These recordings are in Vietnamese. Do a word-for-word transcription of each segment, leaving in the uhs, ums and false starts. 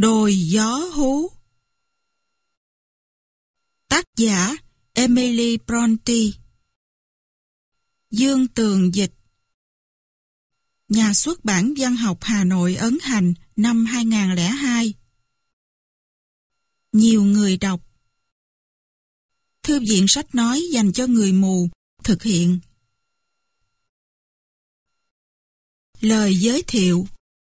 Đồi gió hú. Tác giả Emily Bronte. Dương Tường dịch. Nhà xuất bản Văn học Hà Nội ấn hành năm hai nghìn không trăm lẻ hai. Nhiều người đọc. Thư viện sách nói dành cho người mù thực hiện. Lời giới thiệu.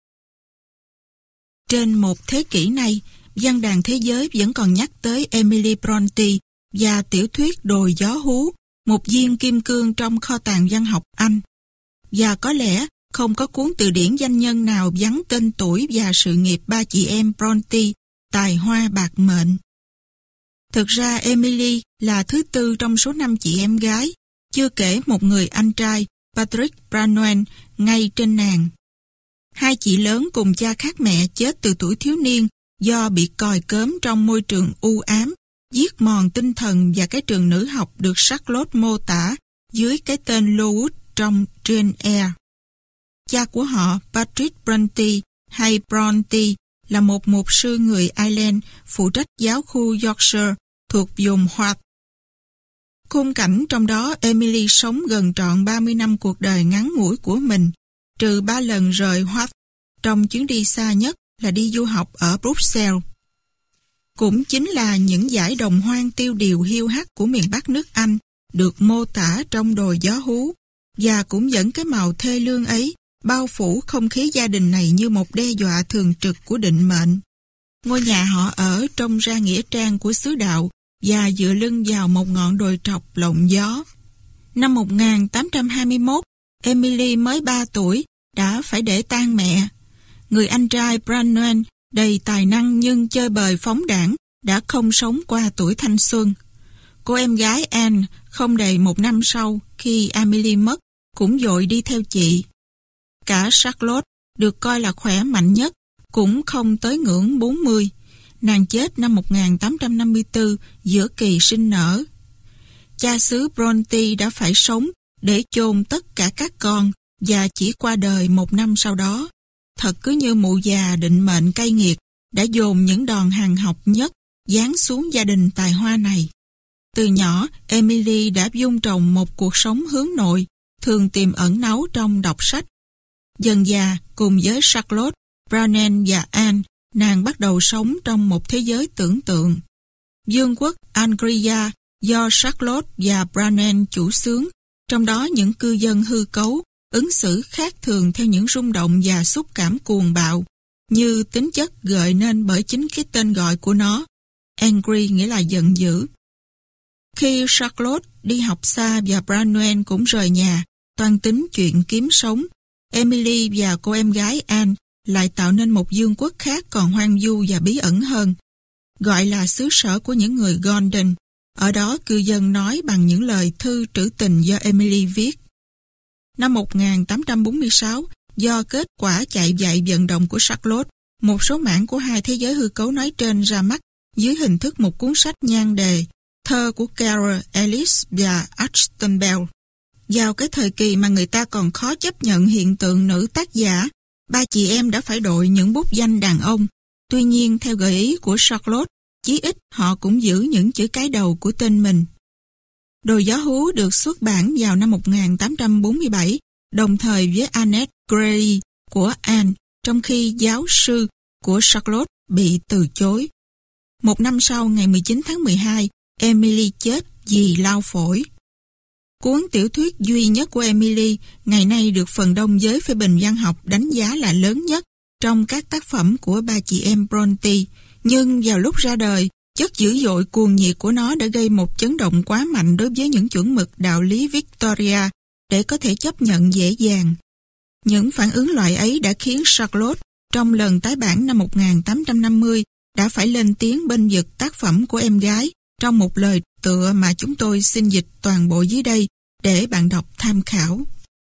Trên một thế kỷ nay, văn đàn thế giới vẫn còn nhắc tới Emily Bronte và tiểu thuyết Đồi gió hú, một viên kim cương trong kho tàng văn học Anh. Và có lẽ không có cuốn từ điển danh nhân nào vắng tên tuổi và sự nghiệp ba chị em Bronte, tài hoa bạc mệnh. Thực ra Emily là thứ tư trong số năm chị em gái, chưa kể một người anh trai, Patrick Branwell, ngay trên nàng. Hai chị lớn cùng cha khác mẹ chết từ tuổi thiếu niên do bị còi cớm trong môi trường u ám, giết mòn tinh thần và cái trường nữ học được Charlotte mô tả dưới cái tên Lowood trong Jane Eyre. Cha của họ, Patrick Bronte hay Bronte, là một mục sư người Ireland phụ trách giáo khu Yorkshire thuộc vùng Howth. Khung cảnh trong đó Emily sống gần trọn ba mươi năm cuộc đời ngắn ngủi của mình, trừ ba lần rời Howth, trong chuyến đi xa nhất là đi du học ở Bruxelles. Cũng chính là những dải đồng hoang tiêu điều hiu hắt của miền Bắc nước Anh được mô tả trong Đồi gió hú, và cũng dẫn cái màu thê lương ấy bao phủ không khí gia đình này như một đe dọa thường trực của định mệnh. Ngôi nhà họ ở trông ra nghĩa trang của xứ đạo và dựa lưng vào một ngọn đồi trọc lộng gió. Năm một nghìn tám trăm hai mươi mốt, Emily mới ba tuổi đã phải để tang mẹ. Người anh trai Branwell đầy tài năng nhưng chơi bời phóng đãng đã không sống qua tuổi thanh xuân. Cô em gái Anne không đầy một năm sau khi Emily mất cũng vội đi theo chị. Cả Charlotte được coi là khỏe mạnh nhất cũng không tới ngưỡng bốn mươi. Nàng chết năm một nghìn tám trăm năm mươi tư giữa kỳ sinh nở. Cha xứ Bronte đã phải sống để chôn tất cả các con và chỉ qua đời một năm sau đó. Thật cứ như mụ già định mệnh cay nghiệt đã dồn những đòn hàng học nhất giáng xuống gia đình tài hoa này. Từ nhỏ, Emily đã vun trồng một cuộc sống hướng nội, thường tìm ẩn náu trong đọc sách. Dần dà, cùng với Charlotte, Branwell và Anne, nàng bắt đầu sống trong một thế giới tưởng tượng. Vương quốc Angria do Charlotte và Branwell chủ xướng, trong đó những cư dân hư cấu, ứng xử khác thường theo những rung động và xúc cảm cuồng bạo, như tính chất gợi nên bởi chính cái tên gọi của nó. Angry nghĩa là giận dữ. Khi Charlotte đi học xa và Branwell cũng rời nhà, toan tính chuyện kiếm sống, Emily và cô em gái Anne lại tạo nên một vương quốc khác còn hoang vu và bí ẩn hơn, gọi là xứ sở của những người Golden. Ở đó cư dân nói bằng những lời thư trữ tình do Emily viết. Năm một nghìn tám trăm bốn mươi sáu, do kết quả chạy dạy vận động của Charlotte, một số mảng của hai thế giới hư cấu nói trên ra mắt dưới hình thức một cuốn sách nhan đề Thơ của Carol Ellis và Ashton Bell. Vào cái thời kỳ mà người ta còn khó chấp nhận hiện tượng nữ tác giả, ba chị em đã phải đội những bút danh đàn ông. Tuy nhiên, theo gợi ý của Charlotte, chí ít họ cũng giữ những chữ cái đầu của tên mình. Đồi gió hú được xuất bản vào năm một nghìn tám trăm bốn mươi bảy, đồng thời với Annette Grey của Anne, trong khi giáo sư của Charlotte bị từ chối. Một năm sau, ngày mười chín tháng mười hai, Emily chết vì lao phổi. Cuốn tiểu thuyết duy nhất của Emily ngày nay được phần đông giới phê bình văn học đánh giá là lớn nhất trong các tác phẩm của ba chị em Bronte, nhưng vào lúc ra đời, chất dữ dội cuồng nhiệt của nó đã gây một chấn động quá mạnh đối với những chuẩn mực đạo lý Victoria để có thể chấp nhận dễ dàng. Những phản ứng loại ấy đã khiến Charlotte, trong lần tái bản năm một nghìn tám trăm năm mươi, đã phải lên tiếng bênh vực tác phẩm của em gái trong một lời tựa mà chúng tôi xin dịch toàn bộ dưới đây để bạn đọc tham khảo.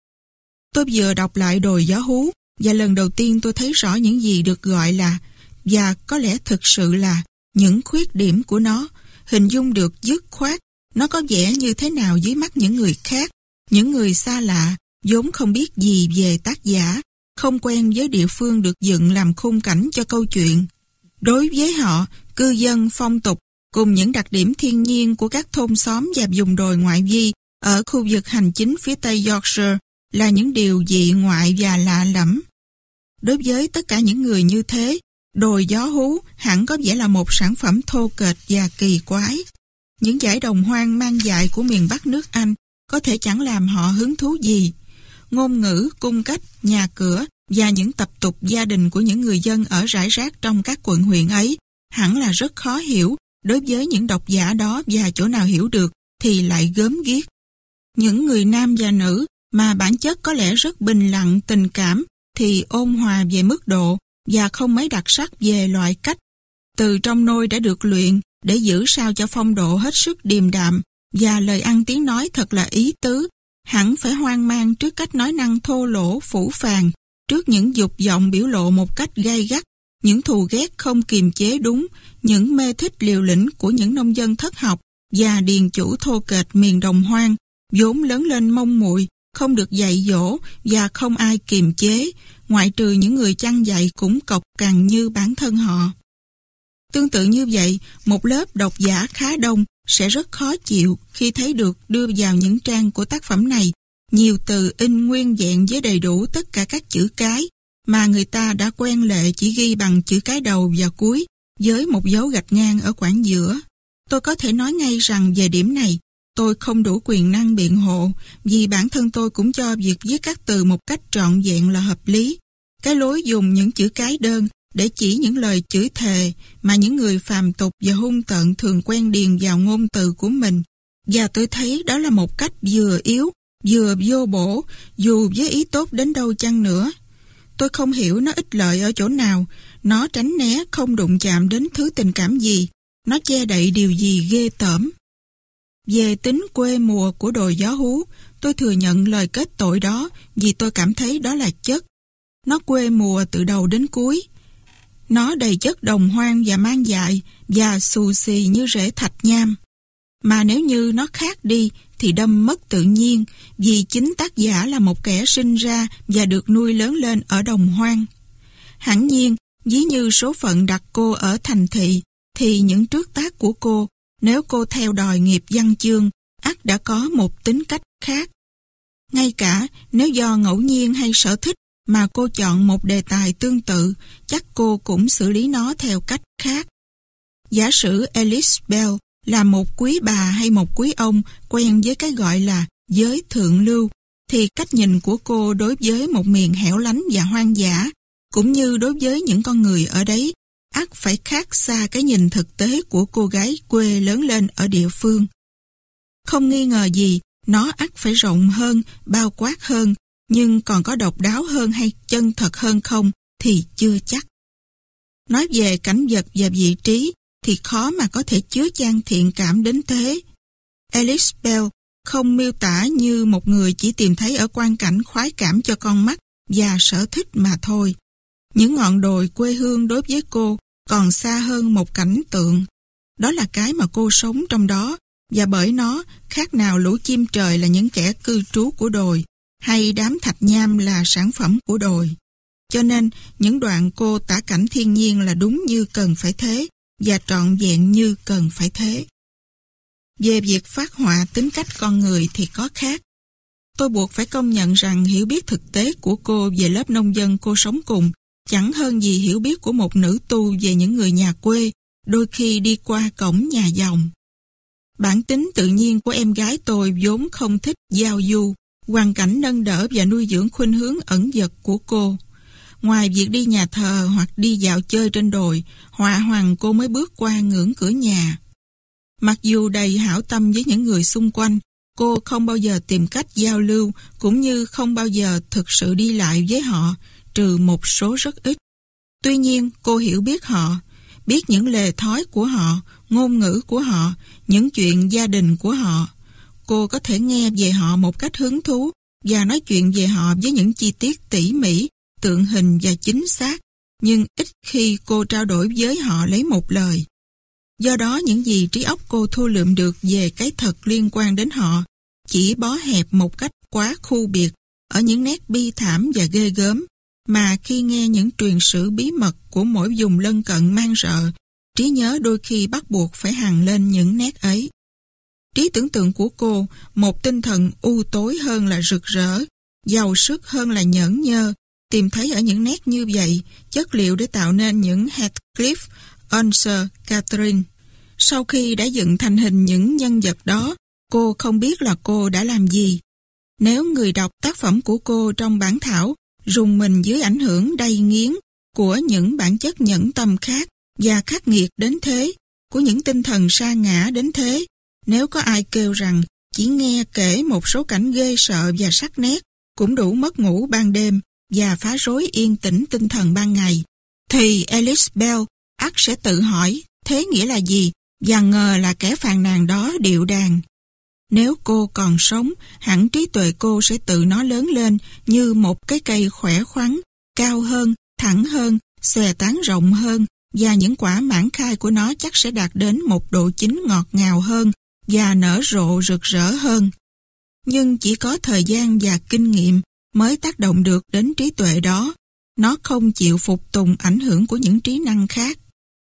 Tôi vừa đọc lại Đồi gió hú và lần đầu tiên tôi thấy rõ những gì được gọi là, và có lẽ thực sự là, những khuyết điểm của nó, hình dung được dứt khoát, nó có vẻ như thế nào dưới mắt những người khác, những người xa lạ, vốn không biết gì về tác giả, không quen với địa phương được dựng làm khung cảnh cho câu chuyện. Đối với họ, cư dân, phong tục cùng những đặc điểm thiên nhiên của các thôn xóm và vùng đồi ngoại vi ở khu vực hành chính phía Tây Yorkshire là những điều dị ngoại và lạ lẫm. Đối với tất cả những người như thế, đồi gió hú hẳn có vẻ là một sản phẩm thô kệch và kỳ quái. Những dải đồng hoang mang dại của miền Bắc nước Anh có thể chẳng làm họ hứng thú gì. Ngôn ngữ, cung cách, nhà cửa và những tập tục gia đình của những người dân ở rải rác trong các quận huyện ấy hẳn là rất khó hiểu đối với những độc giả đó, và chỗ nào hiểu được thì lại gớm ghiếc. Những người nam và nữ mà bản chất có lẽ rất bình lặng tình cảm thì ôn hòa về mức độ và không mấy đặc sắc về loại cách. Từ trong nôi đã được luyện để giữ sao cho phong độ hết sức điềm đạm và lời ăn tiếng nói thật là ý tứ, hẳn phải hoang mang trước cách nói năng thô lỗ phũ phàng, trước những dục vọng biểu lộ một cách gay gắt, những thù ghét không kiềm chế đúng, những mê thích liều lĩnh của những nông dân thất học và điền chủ thô kệch miền đồng hoang, vốn lớn lên mông muội, không được dạy dỗ và không ai kiềm chế, ngoại trừ những người chăn dạy cũng cộc cằn như bản thân họ. Tương tự như vậy, một lớp độc giả khá đông sẽ rất khó chịu khi thấy được đưa vào những trang của tác phẩm này nhiều từ in nguyên vẹn với đầy đủ tất cả các chữ cái mà người ta đã quen lệ chỉ ghi bằng chữ cái đầu và cuối với một dấu gạch ngang ở quãng giữa. Tôi có thể nói ngay rằng về điểm này, tôi không đủ quyền năng biện hộ, vì bản thân tôi cũng cho việc viết các từ một cách trọn vẹn là hợp lý. Cái lối dùng những chữ cái đơn để chỉ những lời chửi thề mà những người phàm tục và hung tợn thường quen điền vào ngôn từ của mình. Và tôi thấy đó là một cách vừa yếu, vừa vô bổ, dù với ý tốt đến đâu chăng nữa. Tôi không hiểu nó ích lợi ở chỗ nào, nó tránh né không đụng chạm đến thứ tình cảm gì, nó che đậy điều gì ghê tởm. Về tính quê mùa của đồi gió hú, tôi thừa nhận lời kết tội đó vì tôi cảm thấy đó là chất. Nó quê mùa từ đầu đến cuối. Nó đầy chất đồng hoang và mang dại và xù xì như rễ thạch nham. Mà nếu như nó khác đi thì đâm mất tự nhiên, vì chính tác giả là một kẻ sinh ra và được nuôi lớn lên ở đồng hoang. Hẳn nhiên, ví như số phận đặt cô ở thành thị, thì những trước tác của cô, nếu cô theo đòi nghiệp văn chương, ắt đã có một tính cách khác. Ngay cả nếu do ngẫu nhiên hay sở thích mà cô chọn một đề tài tương tự, chắc cô cũng xử lý nó theo cách khác. Giả sử Alice Bell là một quý bà hay một quý ông quen với cái gọi là giới thượng lưu, thì cách nhìn của cô đối với một miền hẻo lánh và hoang dã, cũng như đối với những con người ở đấy, ắt phải khác xa cái nhìn thực tế của cô gái quê lớn lên ở địa phương. Không nghi ngờ gì, nó ắt phải rộng hơn, bao quát hơn, nhưng còn có độc đáo hơn hay chân thật hơn không thì chưa chắc. Nói về cảnh vật và vị trí thì khó mà có thể chứa chan thiện cảm đến thế. Alice Bell không miêu tả như một người chỉ tìm thấy ở quang cảnh khoái cảm cho con mắt và sở thích mà thôi. Những ngọn đồi quê hương đối với cô còn xa hơn một cảnh tượng. Đó là cái mà cô sống trong đó, và bởi nó khác nào lũ chim trời là những kẻ cư trú của đồi, hay đám thạch nham là sản phẩm của đồi. Cho nên, những đoạn cô tả cảnh thiên nhiên là đúng như cần phải thế, và trọn vẹn như cần phải thế. Về việc phát họa tính cách con người thì có khác. Tôi buộc phải công nhận rằng hiểu biết thực tế của cô về lớp nông dân cô sống cùng chẳng hơn gì hiểu biết của một nữ tu về những người nhà quê, đôi khi đi qua cổng nhà dòng. Bản tính tự nhiên của em gái tôi vốn không thích giao du, hoàn cảnh nâng đỡ và nuôi dưỡng khuynh hướng ẩn dật của cô. Ngoài việc đi nhà thờ hoặc đi dạo chơi trên đồi, họa hoằng cô mới bước qua ngưỡng cửa nhà. Mặc dù đầy hảo tâm với những người xung quanh, cô không bao giờ tìm cách giao lưu, cũng như không bao giờ thực sự đi lại với họ, trừ một số rất ít. Tuy nhiên, cô hiểu biết họ, biết những lề thói của họ, ngôn ngữ của họ, những chuyện gia đình của họ. Cô có thể nghe về họ một cách hứng thú và nói chuyện về họ với những chi tiết tỉ mỉ, tượng hình và chính xác, nhưng ít khi cô trao đổi với họ lấy một lời. Do đó, những gì trí óc cô thu lượm được về cái thật liên quan đến họ chỉ bó hẹp một cách quá khu biệt ở những nét bi thảm và ghê gớm, mà khi nghe những truyền sử bí mật của mỗi vùng lân cận mang rợ, trí nhớ đôi khi bắt buộc phải hằn lên những nét ấy. Trí tưởng tượng của cô, một tinh thần u tối hơn là rực rỡ, giàu sức hơn là nhởn nhơ, tìm thấy ở những nét như vậy chất liệu để tạo nên những Heathcliff, Unser, Catherine. Sau khi đã dựng thành hình những nhân vật đó, cô không biết là cô đã làm gì. Nếu người đọc tác phẩm của cô trong bản thảo rùng mình dưới ảnh hưởng đầy nghiến của những bản chất nhẫn tâm khác và khắc nghiệt đến thế, của những tinh thần sa ngã đến thế, nếu có ai kêu rằng chỉ nghe kể một số cảnh ghê sợ và sắc nét cũng đủ mất ngủ ban đêm và phá rối yên tĩnh tinh thần ban ngày, thì Alice Bell ắt sẽ tự hỏi thế nghĩa là gì và ngờ là kẻ phàn nàn đó điệu đàn. Nếu cô còn sống, hẳn trí tuệ cô sẽ tự nó lớn lên như một cái cây khỏe khoắn, cao hơn, thẳng hơn, xòe tán rộng hơn, và những quả mãn khai của nó chắc sẽ đạt đến một độ chín ngọt ngào hơn và nở rộ rực rỡ hơn. Nhưng chỉ có thời gian và kinh nghiệm mới tác động được đến trí tuệ đó. Nó không chịu phục tùng ảnh hưởng của những trí năng khác.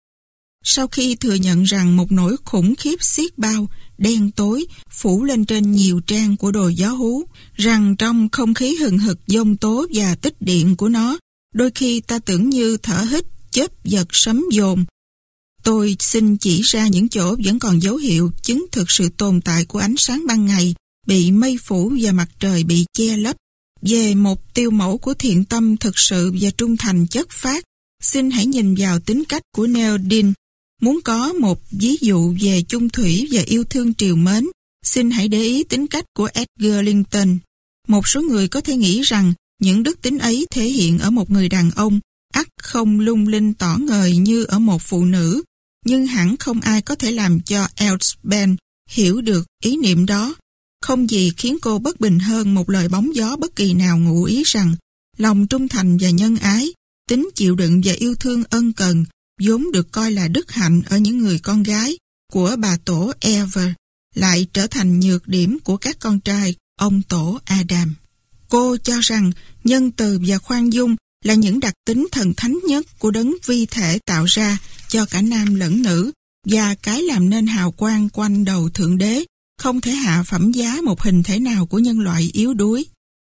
Sau khi thừa nhận rằng một nỗi khủng khiếp xiết bao, đen tối, phủ lên trên nhiều trang của đồi gió hú, rằng trong không khí hừng hực giông tố và tích điện của nó, đôi khi ta tưởng như thở hít, chớp giật sấm dồn. Tôi xin chỉ ra những chỗ vẫn còn dấu hiệu chứng thực sự tồn tại của ánh sáng ban ngày, bị mây phủ và mặt trời bị che lấp. Về một tiêu mẫu của thiện tâm thực sự và trung thành chất phác, xin hãy nhìn vào tính cách của Neil Dean. Muốn có một ví dụ về chung thủy và yêu thương trìu mến, xin hãy để ý tính cách của Edgar Linton. Một số người có thể nghĩ rằng những đức tính ấy thể hiện ở một người đàn ông, ắt không lung linh tỏ ngời như ở một phụ nữ, nhưng hẳn không ai có thể làm cho Elsbeth hiểu được ý niệm đó. Không gì khiến cô bất bình hơn một lời bóng gió bất kỳ nào ngụ ý rằng lòng trung thành và nhân ái, tính chịu đựng và yêu thương ân cần vốn được coi là đức hạnh ở những người con gái của bà tổ Eva lại trở thành nhược điểm của các con trai ông tổ Adam. Cô cho rằng nhân từ và khoan dung là những đặc tính thần thánh nhất của đấng vi thể tạo ra cho cả nam lẫn nữ, và cái làm nên hào quang quanh đầu Thượng Đế không thể hạ phẩm giá một hình thể nào của nhân loại yếu đuối.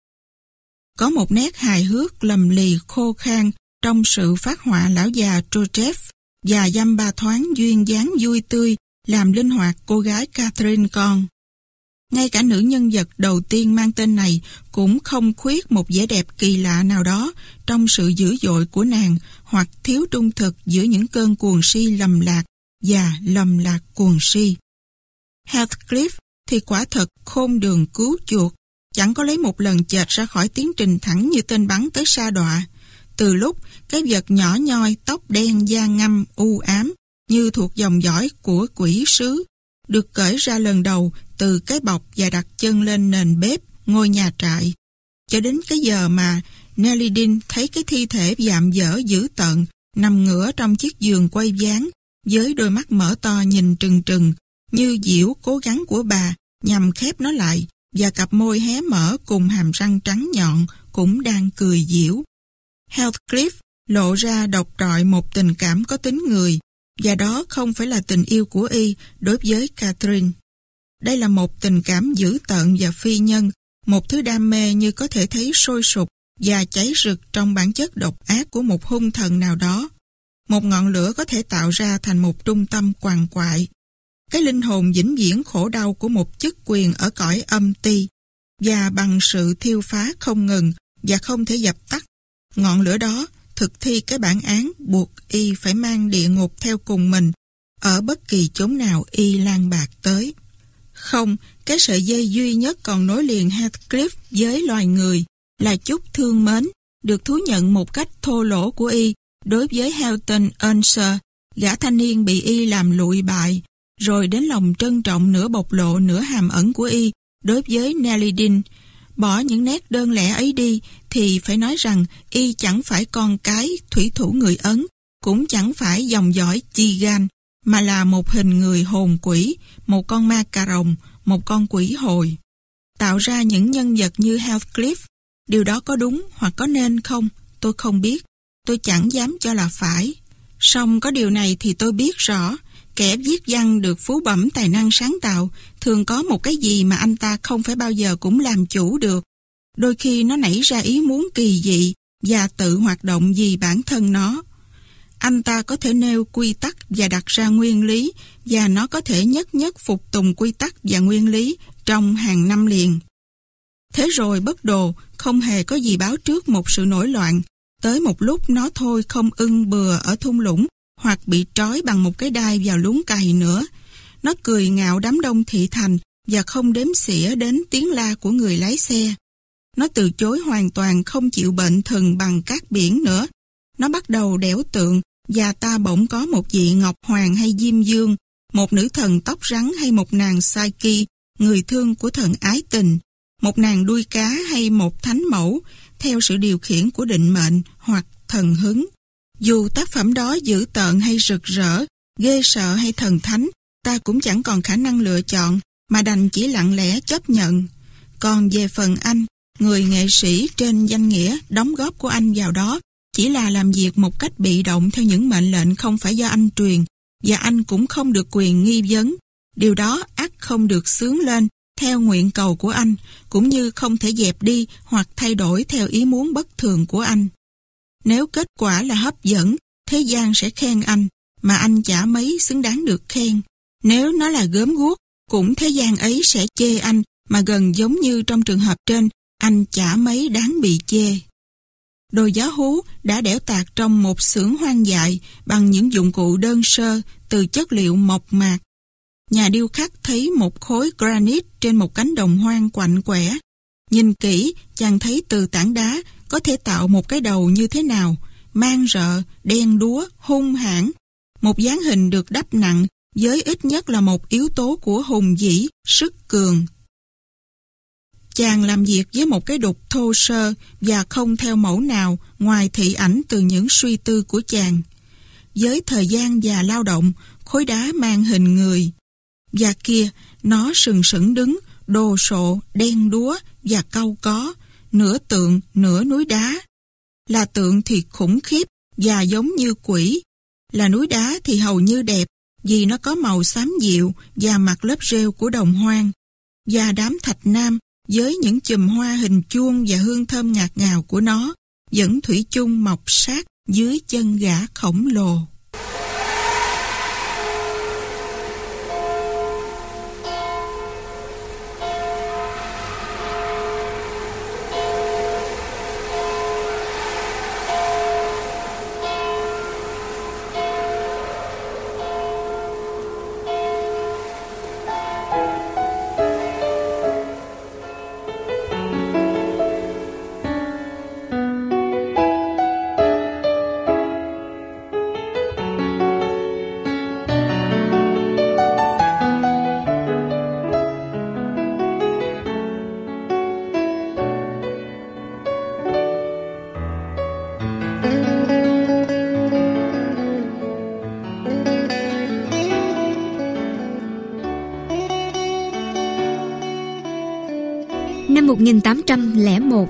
Có một nét hài hước lầm lì khô khan trong sự phát họa lão già Trochev và dăm ba thoáng duyên dáng vui tươi làm linh hoạt cô gái Catherine con. Ngay cả nữ nhân vật đầu tiên mang tên này cũng không khuyết một vẻ đẹp kỳ lạ nào đó trong sự dữ dội của nàng hoặc thiếu trung thực giữa những cơn cuồng si lầm lạc và lầm lạc cuồng si. Heathcliff thì quả thật khôn đường cứu chuột, chẳng có lấy một lần chệch ra khỏi tiến trình thẳng như tên bắn tới sa đọa. Từ lúc cái vật nhỏ nhoi, tóc đen da ngăm u ám như thuộc dòng dõi của quỷ sứ được cởi ra lần đầu từ cái bọc và đặt chân lên nền bếp ngôi nhà trại, cho đến cái giờ mà Nelly Dean thấy cái thi thể vạm vỡ dữ tợn nằm ngửa trong chiếc giường quay ván với đôi mắt mở to nhìn trừng trừng như diễu cố gắng của bà nhằm khép nó lại, và cặp môi hé mở cùng hàm răng trắng nhọn cũng đang cười diễu. Heathcliff lộ ra độc trọi một tình cảm có tính người, và đó không phải là tình yêu của y đối với Catherine. Đây là một tình cảm dữ tợn và phi nhân, một thứ đam mê như có thể thấy sôi sục và cháy rực trong bản chất độc ác của một hung thần nào đó. Một ngọn lửa có thể tạo ra thành một trung tâm quằn quại. Cái linh hồn vĩnh viễn khổ đau của một chức quyền ở cõi âm ti, và bằng sự thiêu phá không ngừng và không thể dập tắt, ngọn lửa đó thực thi cái bản án buộc y phải mang địa ngục theo cùng mình ở bất kỳ chốn nào y lang bạc tới. Không, cái sợi dây duy nhất còn nối liền Heathcliff với loài người là chút thương mến được thú nhận một cách thô lỗ của y đối với Helton Unser, gã thanh niên bị y làm lụi bại, rồi đến lòng trân trọng nửa bộc lộ nửa hàm ẩn của y đối với Nelly Dean. Bỏ những nét đơn lẻ ấy đi thì phải nói rằng y chẳng phải con cái thủy thủ người Ấn, cũng chẳng phải dòng dõi Chigan, mà là một hình người hồn quỷ, một con ma cà rồng, một con quỷ hồi. Tạo ra những nhân vật như Heathcliff, điều đó có đúng hoặc có nên không, tôi không biết. Tôi chẳng dám cho là phải. Song có điều này thì tôi biết rõ. Kẻ viết văn được phú bẩm tài năng sáng tạo thường có một cái gì mà anh ta không phải bao giờ cũng làm chủ được. Đôi khi nó nảy ra ý muốn kỳ dị và tự hoạt động vì bản thân nó. Anh ta có thể nêu quy tắc và đặt ra nguyên lý, và nó có thể nhất nhất phục tùng quy tắc và nguyên lý trong hàng năm liền. Thế rồi bất đồ không hề có gì báo trước một sự nổi loạn. Tới một lúc nó thôi không ưng bừa ở thung lũng hoặc bị trói bằng một cái đai vào luống cày nữa. Nó cười ngạo đám đông thị thành và không đếm xỉa đến tiếng la của người lái xe. Nó từ chối hoàn toàn không chịu bệnh thần bằng cát biển nữa. Nó bắt đầu đẽo tượng và ta bỗng có một vị ngọc hoàng hay diêm dương, một nữ thần tóc rắn hay một nàng Psyche, người thương của thần ái tình, một nàng đuôi cá hay một thánh mẫu, theo sự điều khiển của định mệnh hoặc thần hứng. Dù tác phẩm đó dữ tợn hay rực rỡ, ghê sợ hay thần thánh, ta cũng chẳng còn khả năng lựa chọn, mà đành chỉ lặng lẽ chấp nhận. Còn về phần anh, người nghệ sĩ trên danh nghĩa, đóng góp của anh vào đó chỉ là làm việc một cách bị động theo những mệnh lệnh không phải do anh truyền, và anh cũng không được quyền nghi vấn. Điều đó ắt không được xướng lên theo nguyện cầu của anh, cũng như không thể dẹp đi hoặc thay đổi theo ý muốn bất thường của anh. Nếu kết quả là hấp dẫn, thế gian sẽ khen anh, mà anh chả mấy xứng đáng được khen. Nếu nó là gớm guốc, cũng thế gian ấy sẽ chê anh, mà gần giống như trong trường hợp trên, anh chả mấy đáng bị chê. Đồ gió hú đã đẽo tạc trong một xưởng hoang dại bằng những dụng cụ đơn sơ từ chất liệu mộc mạc. Nhà điêu khắc thấy một khối granite trên một cánh đồng hoang quạnh quẻ. Nhìn kỹ, chàng thấy từ tảng đá có thể tạo một cái đầu như thế nào, mang rợ, đen đúa, hung hãn. Một dáng hình được đắp nặng với ít nhất là một yếu tố của hùng vĩ, sức cường. Chàng làm việc với một cái đục thô sơ và không theo mẫu nào ngoài thị ảnh từ những suy tư của chàng. Với thời gian và lao động, khối đá mang hình người. Và kia, nó sừng sững đứng, đồ sộ, đen đúa và cau có, nửa tượng, nửa núi đá. Là tượng thì khủng khiếp và giống như quỷ. Là núi đá thì hầu như đẹp, vì nó có màu xám dịu và mặt lớp rêu của đồng hoang. Và đám thạch nam, với những chùm hoa hình chuông và hương thơm ngạt ngào của nó, vẫn thủy chung mọc sát dưới chân gã khổng lồ. Năm một nghìn tám trăm lẻ một,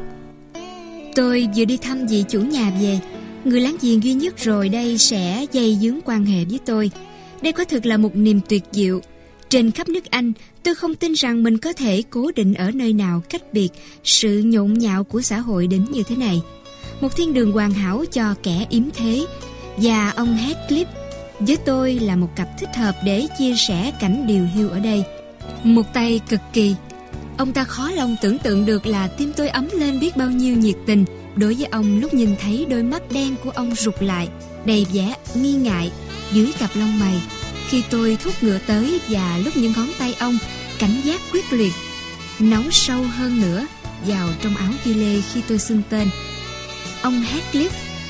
tôi vừa đi thăm vị chủ nhà về. Người láng giềng duy nhất rồi đây sẽ dây dướng quan hệ với tôi. Đây có thực là một niềm tuyệt diệu. Trên khắp nước Anh, tôi không tin rằng mình có thể cố định ở nơi nào cách biệt sự nhộn nhạo của xã hội đến như thế này. Một thiên đường hoàn hảo cho kẻ yếm thế. Và ông Heathcliff với tôi là một cặp thích hợp để chia sẻ cảnh điều hiu ở đây. Một tay cực kỳ. Ông ta khó lòng tưởng tượng được là tim tôi ấm lên biết bao nhiêu nhiệt tình đối với ông lúc nhìn thấy đôi mắt đen của ông rụt lại, đầy vẻ nghi ngại dưới cặp lông mày. Khi tôi thúc ngựa tới và lúc những ngón tay ông cảnh giác quyết liệt, nấu sâu hơn nữa vào trong áo ghi lê khi tôi xưng tên. Ông Heathcliff,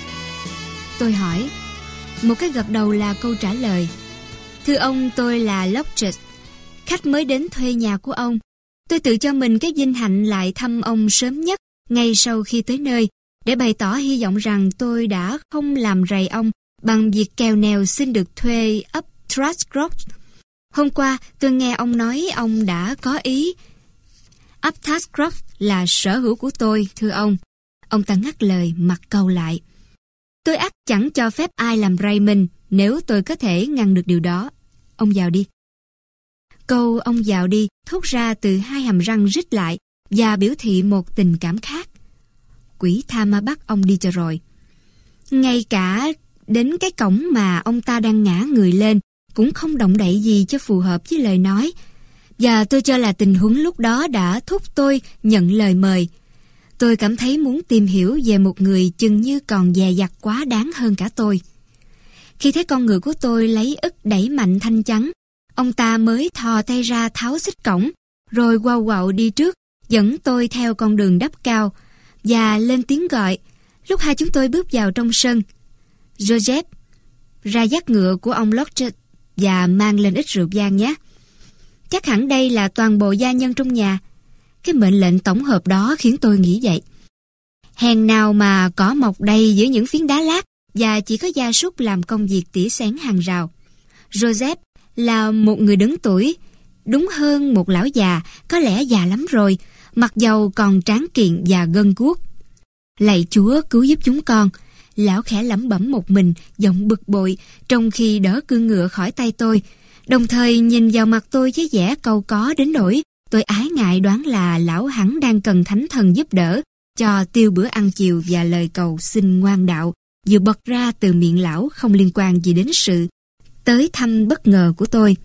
tôi hỏi. Một cái gật đầu là câu trả lời. Thưa ông, tôi là Lockwood, khách mới đến thuê nhà của ông. Tôi tự cho mình cái vinh hạnh lại thăm ông sớm nhất ngay sau khi tới nơi, để bày tỏ hy vọng rằng tôi đã không làm rầy ông bằng việc kèo nèo xin được thuê ấp Thrushcroft. Hôm qua tôi nghe ông nói ông đã có ý. Ấp Thrushcroft là sở hữu của tôi, thưa ông. Ông ta ngắt lời, mặt cau lại. Tôi ắt chẳng cho phép ai làm Raymond nếu tôi có thể ngăn được điều đó. Ông vào đi. Câu ông vào đi thốt ra từ hai hàm răng rít lại và biểu thị một tình cảm khác. Quỷ tha ma bắt ông đi cho rồi. Ngay cả đến cái cổng mà ông ta đang ngã người lên cũng không động đậy gì cho phù hợp với lời nói. Và tôi cho là tình huống lúc đó đã thúc tôi nhận lời mời. Tôi cảm thấy muốn tìm hiểu về một người chừng như còn dè dặt quá đáng hơn cả tôi. Khi thấy con ngựa của tôi lấy ức đẩy mạnh thanh chắn, ông ta mới thò tay ra tháo xích cổng, rồi quao quạo đi trước, dẫn tôi theo con đường đắp cao, và lên tiếng gọi, lúc hai chúng tôi bước vào trong sân. Joseph, ra dắt ngựa của ông Lodge và mang lên ít rượu vang nhé. Chắc hẳn đây là toàn bộ gia nhân trong nhà. Cái mệnh lệnh tổng hợp đó khiến tôi nghĩ vậy. Hèn nào mà cỏ mọc đầy giữa những phiến đá lát và chỉ có gia súc làm công việc tỉa xén hàng rào. Joseph là một người đứng tuổi, đúng hơn một lão già, có lẽ già lắm rồi, mặc dầu còn tráng kiện và gân guốc. Lạy Chúa cứu giúp chúng con. Lão khẽ lẩm bẩm một mình, giọng bực bội, trong khi đỡ cương ngựa khỏi tay tôi, đồng thời nhìn vào mặt tôi với vẻ cau có đến nỗi tôi ái ngại đoán là lão hẳn đang cần thánh thần giúp đỡ cho tiêu bữa ăn chiều, và lời cầu xin ngoan đạo vừa bật ra từ miệng lão không liên quan gì đến sự tới thăm bất ngờ của tôi.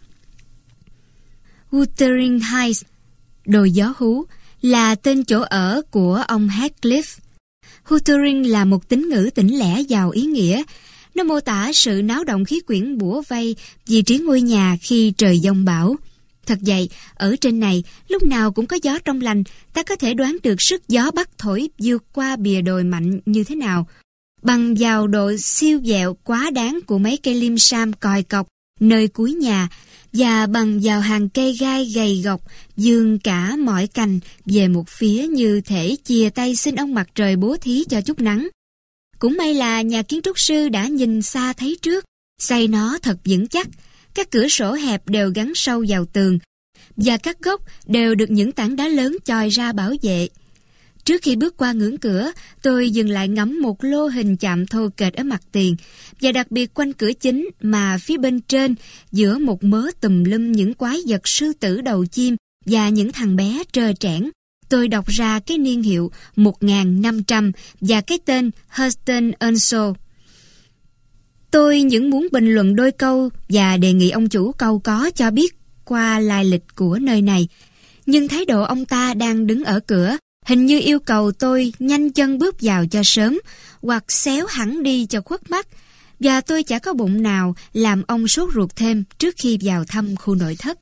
Wuthering Heights, đồi gió hú, là tên chỗ ở của ông Heathcliff. Wuthering là một tín ngữ tỉnh lẻ giàu ý nghĩa. Nó mô tả sự náo động khí quyển bủa vây vị trí ngôi nhà khi trời giông bão. Thật vậy, ở trên này, lúc nào cũng có gió trong lành, ta có thể đoán được sức gió bắc thổi vượt qua bìa đồi mạnh như thế nào. Bằng vào độ siêu vẹo quá đáng của mấy cây lim sam còi cọc nơi cuối nhà, và bằng vào hàng cây gai gầy gộc dương cả mọi cành về một phía như thể chìa tay xin ông mặt trời bố thí cho chút nắng. Cũng may là nhà kiến trúc sư đã nhìn xa thấy trước, xây nó thật vững chắc. Các cửa sổ hẹp đều gắn sâu vào tường, và các góc đều được những tảng đá lớn chòi ra bảo vệ. Trước khi bước qua ngưỡng cửa, tôi dừng lại ngắm một lô hình chạm thô kệch ở mặt tiền, và đặc biệt quanh cửa chính mà phía bên trên, giữa một mớ tùm lum những quái vật sư tử đầu chim và những thằng bé trơ trẽn, tôi đọc ra cái niên hiệu một nghìn năm trăm và cái tên Huston Earnshaw. Tôi những muốn bình luận đôi câu và đề nghị ông chủ cau có cho biết qua lai lịch của nơi này, nhưng thái độ ông ta đang đứng ở cửa hình như yêu cầu tôi nhanh chân bước vào cho sớm, hoặc xéo hẳn đi cho khuất mắt, và tôi chả có bụng nào làm ông sốt ruột thêm trước khi vào thăm khu nội thất.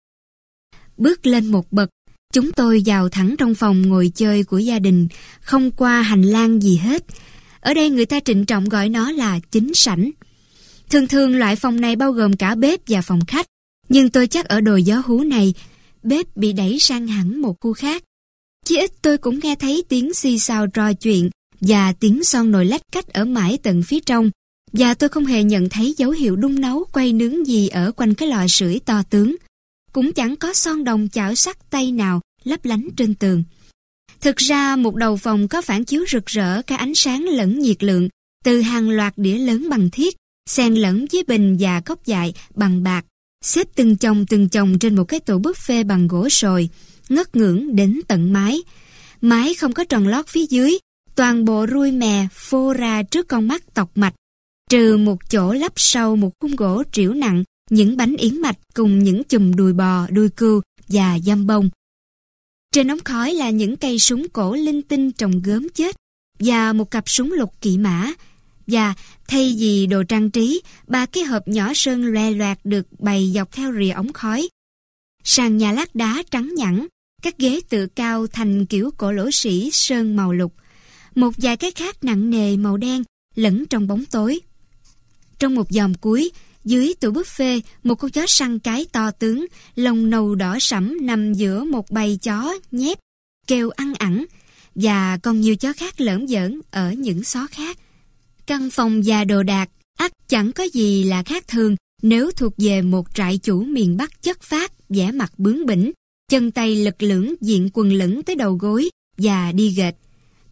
Bước lên một bậc, chúng tôi vào thẳng trong phòng ngồi chơi của gia đình, không qua hành lang gì hết. Ở đây người ta trịnh trọng gọi nó là chính sảnh. Thường thường loại phòng này bao gồm cả bếp và phòng khách, nhưng tôi chắc ở đồi gió hú này, bếp bị đẩy sang hẳn một khu khác. Chỉ ít tôi cũng nghe thấy tiếng xì xào trò chuyện và tiếng son nồi lách cách ở mãi tận phía trong, và tôi không hề nhận thấy dấu hiệu đun nấu quay nướng gì ở quanh cái lò sưởi to tướng. Cũng chẳng có son đồng chảo sắt tay nào lấp lánh trên tường. Thực ra một đầu phòng có phản chiếu rực rỡ cả ánh sáng lẫn nhiệt lượng từ hàng loạt đĩa lớn bằng thiết, xen lẫn với bình và cốc dại bằng bạc, xếp từng chồng từng chồng trên một cái tủ buffet bằng gỗ sồi, ngất ngưỡng đến tận mái. Mái không có tròn lót phía dưới, toàn bộ ruồi mè phô ra trước con mắt tọc mạch, trừ một chỗ lắp sau một khung gỗ trĩu nặng những bánh yến mạch cùng những chùm đùi bò, đùi cừu và dăm bông. Trên ống khói là những cây súng cổ linh tinh trồng gớm chết và một cặp súng lục kỵ mã, và thay vì đồ trang trí, ba cái hộp nhỏ sơn loè loẹt được bày dọc theo rìa ống khói. Sàn nhà lát đá trắng nhẵn, các ghế tựa cao thành kiểu cổ lỗ sĩ sơn màu lục, một vài cái khác nặng nề màu đen lẫn trong bóng tối. Trong một dòm cuối, dưới tủ buffet, một con chó săn cái to tướng, lông nâu đỏ sẫm nằm giữa một bầy chó nhép, kêu ăn ẳng, và còn nhiều chó khác lởm giởn ở những xó khác. Căn phòng và đồ đạc ắt chẳng có gì là khác thường nếu thuộc về một trại chủ miền Bắc chất phác, vẻ mặt bướng bỉnh, chân tay lực lưỡng diện quần lửng tới đầu gối và đi gệt.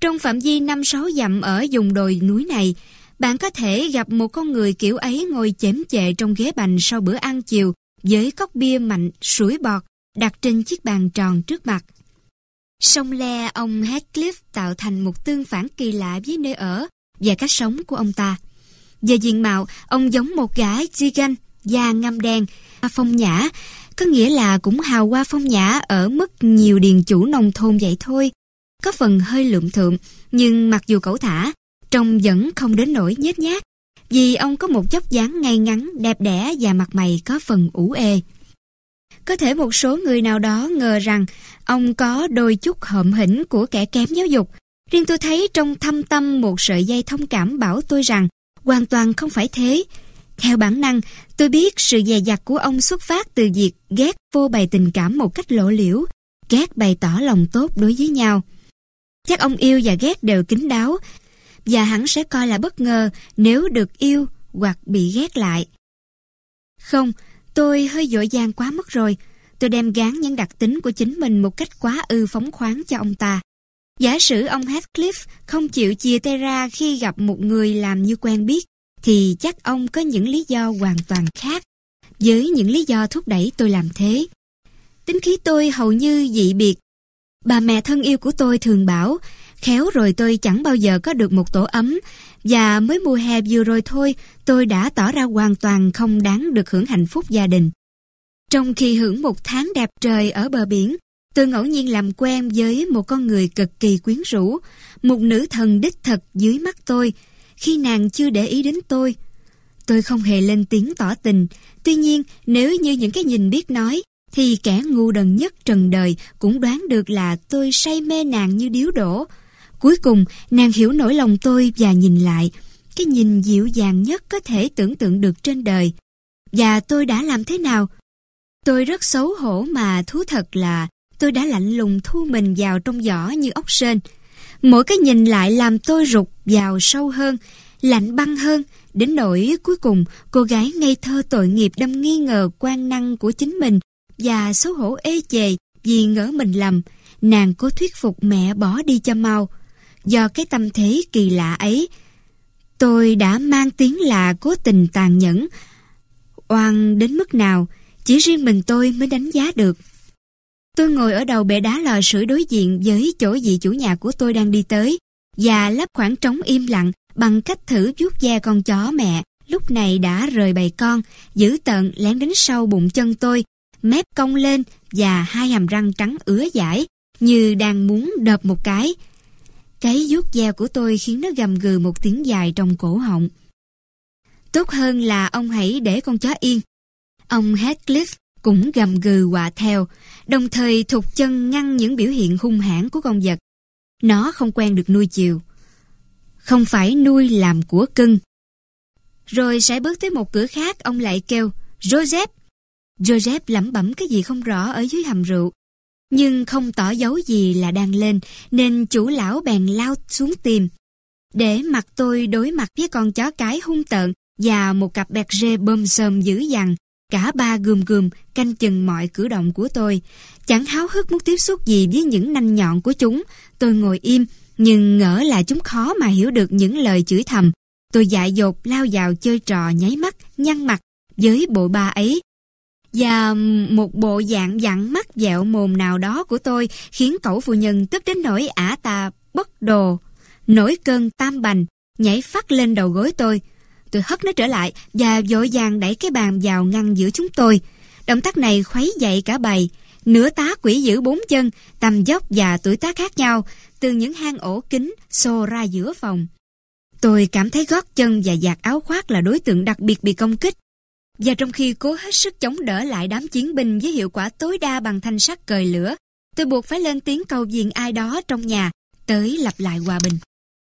Trong phạm vi năm sáu dặm ở vùng đồi núi này, bạn có thể gặp một con người kiểu ấy ngồi chễm chệ trong ghế bành sau bữa ăn chiều với cốc bia mạnh sủi bọt đặt trên chiếc bàn tròn trước mặt. Song le ông Heathcliff tạo thành một tương phản kỳ lạ với nơi ở và cách sống của ông ta. Về diện mạo, ông giống một gã Gigan da ngăm đen, phong nhã, có nghĩa là cũng hào hoa phong nhã ở mức nhiều điền chủ nông thôn vậy thôi. Có phần hơi lượm thượm, nhưng mặc dù cẩu thả, trông vẫn không đến nỗi nhếch nhác, vì ông có một dốc dáng ngay ngắn, đẹp đẽ và mặt mày có phần ủ ê. Có thể một số người nào đó ngờ rằng ông có đôi chút hợm hĩnh của kẻ kém giáo dục. Riêng tôi thấy trong thâm tâm một sợi dây thông cảm bảo tôi rằng hoàn toàn không phải thế. Theo bản năng, tôi biết sự dè dặt của ông xuất phát từ việc ghét phô bày tình cảm một cách lộ liễu, ghét bày tỏ lòng tốt đối với nhau. Chắc ông yêu và ghét đều kín đáo, và hẳn sẽ coi là bất ngờ nếu được yêu hoặc bị ghét lại. Không, tôi hơi vội vàng quá mất rồi. Tôi đem gán những đặc tính của chính mình một cách quá ư phóng khoáng cho ông ta. Giả sử ông Heathcliff không chịu chia tay ra khi gặp một người làm như quen biết, thì chắc ông có những lý do hoàn toàn khác với những lý do thúc đẩy tôi làm thế. Tính khí tôi hầu như dị biệt. Bà mẹ thân yêu của tôi thường bảo, khéo rồi tôi chẳng bao giờ có được một tổ ấm, và mới mùa hè vừa rồi thôi, tôi đã tỏ ra hoàn toàn không đáng được hưởng hạnh phúc gia đình. Trong khi hưởng một tháng đẹp trời ở bờ biển, tôi ngẫu nhiên làm quen với một con người cực kỳ quyến rũ, một nữ thần đích thực dưới mắt tôi, khi nàng chưa để ý đến tôi. Tôi không hề lên tiếng tỏ tình, tuy nhiên nếu như những cái nhìn biết nói, thì kẻ ngu đần nhất trần đời cũng đoán được là tôi say mê nàng như điếu đổ. Cuối cùng, nàng hiểu nỗi lòng tôi và nhìn lại, cái nhìn dịu dàng nhất có thể tưởng tượng được trên đời. Và tôi đã làm thế nào? Tôi rất xấu hổ mà thú thật là tôi đã lạnh lùng thu mình vào trong giỏ như ốc sên. Mỗi cái nhìn lại làm tôi rụt vào sâu hơn, lạnh băng hơn, đến nỗi cuối cùng cô gái ngây thơ tội nghiệp đâm nghi ngờ quan năng của chính mình và xấu hổ ê chề vì ngỡ mình lầm. Nàng cố thuyết phục mẹ bỏ đi cho mau. Do cái tâm thế kỳ lạ ấy, tôi đã mang tiếng là cố tình tàn nhẫn. Oan đến mức nào, chỉ riêng mình tôi mới đánh giá được. Tôi ngồi ở đầu bệ đá lò sưởi đối diện với chỗ vị chủ nhà của tôi đang đi tới, và lấp khoảng trống im lặng bằng cách thử vuốt ve con chó mẹ lúc này đã rời bầy con, dữ tợn lén đến sau bụng chân tôi, mép cong lên và hai hàm răng trắng ứa dãi như đang muốn đập một cái. Cái vuốt ve của tôi khiến nó gầm gừ một tiếng dài trong cổ họng. Tốt hơn là ông hãy để con chó yên. Ông Heathcliff cũng gầm gừ quạ theo, đồng thời thụt chân ngăn những biểu hiện hung hãn của con vật. Nó không quen được nuôi chiều, không phải nuôi làm của cưng. Rồi sải bước tới một cửa khác, ông lại kêu Joseph. Joseph lẩm bẩm cái gì không rõ ở dưới hầm rượu, nhưng không tỏ dấu gì là đang lên, nên chủ lão bèn lao xuống tìm. Để mặt tôi đối mặt với con chó cái hung tợn và một cặp bẹt rê bơm xơm dữ dằn, cả ba gườm gườm canh chừng mọi cử động của tôi. Chẳng háo hức muốn tiếp xúc gì với những nanh nhọn của chúng. Tôi ngồi im, nhưng ngỡ là chúng khó mà hiểu được những lời chửi thầm. Tôi dại dột lao vào chơi trò nháy mắt, nhăn mặt với bộ ba ấy. Và một bộ dạng dặn mắt dẹo mồm nào đó của tôi khiến cẩu phu nhân tức đến nỗi ả ta bất đồ, nổi cơn tam bành, nhảy phắt lên đầu gối tôi. Tôi hất nó trở lại và vội vàng đẩy cái bàn vào ngăn giữa chúng tôi. Động tác này khuấy dậy cả bầy. Nửa tá quỷ dữ bốn chân, tầm dốc và tuổi tác khác nhau, từ những hang ổ kín xô ra giữa phòng. Tôi cảm thấy gót chân và vạt áo khoác là đối tượng đặc biệt bị công kích. Và trong khi cố hết sức chống đỡ lại đám chiến binh với hiệu quả tối đa bằng thanh sắt cời lửa, tôi buộc phải lên tiếng cầu viện ai đó trong nhà tới lập lại hòa bình.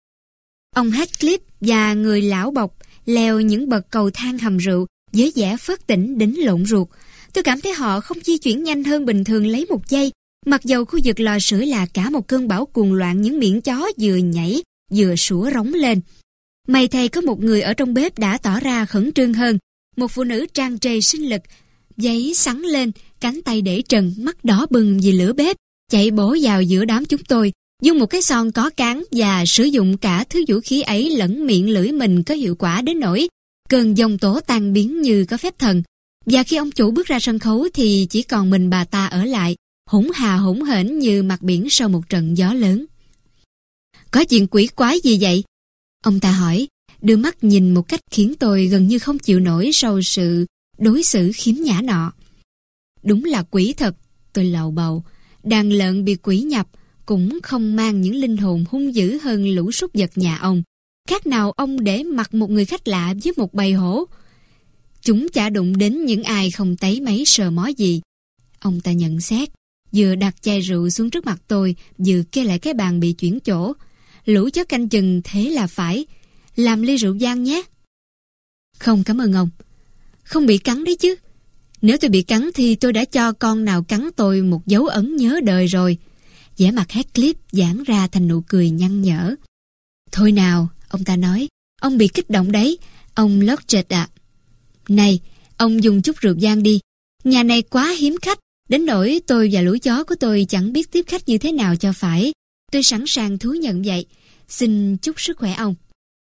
Ông Heathcliff và người lão bộc leo những bậc cầu thang hầm rượu với vẻ phớt tỉnh đến lộn ruột. Tôi cảm thấy họ không di chuyển nhanh hơn bình thường lấy một giây, mặc dầu khu vực lò sưởi là cả một cơn bão cuồng loạn những miệng chó vừa nhảy vừa sủa rống lên. May thay có một người ở trong bếp đã tỏ ra khẩn trương hơn. Một phụ nữ tràn trề sinh lực, giấy sắn lên, cánh tay để trần, mắt đỏ bừng vì lửa bếp, chạy bổ vào giữa đám chúng tôi Dùng một cái son có cán và sử dụng cả thứ vũ khí ấy lẫn miệng lưỡi mình có hiệu quả đến nỗi cơn giông tố tan biến như có phép thần. Và khi ông chủ bước ra sân khấu thì chỉ còn mình bà ta ở lại, hỗn hà hỗn hển như mặt biển sau một trận gió lớn. Có chuyện quỷ quái gì vậy? Ông ta hỏi, đưa mắt nhìn một cách khiến tôi gần như không chịu nổi sau sự đối xử khiếm nhã nọ. Đúng là quỷ thật, tôi lầu bầu. Đàn lợn bị quỷ nhập cũng không mang những linh hồn hung dữ hơn lũ súc vật nhà ông. Khác nào ông để mặc một người khách lạ với một bầy hổ. Chúng chả đụng đến những ai không thấy mấy sờ mó gì. Ông ta nhận xét, vừa đặt chai rượu xuống trước mặt tôi, vừa kê lại cái bàn bị chuyển chỗ. Lũ chó canh chừng thế là phải. Làm ly rượu vang nhé. Không, cảm ơn ông. Không bị cắn đấy chứ. Nếu tôi bị cắn thì tôi đã cho con nào cắn tôi một dấu ấn nhớ đời rồi. Vẻ mặt Heathcliff giãn ra thành nụ cười nhăn nhở. Thôi nào, ông ta nói, ông bị kích động đấy, ông Lodgett ạ. Này, ông dùng chút rượu vang đi. Nhà này quá hiếm khách, đến nỗi tôi và lũ chó của tôi chẳng biết tiếp khách như thế nào cho phải. Tôi sẵn sàng thú nhận vậy. Xin chúc sức khỏe ông.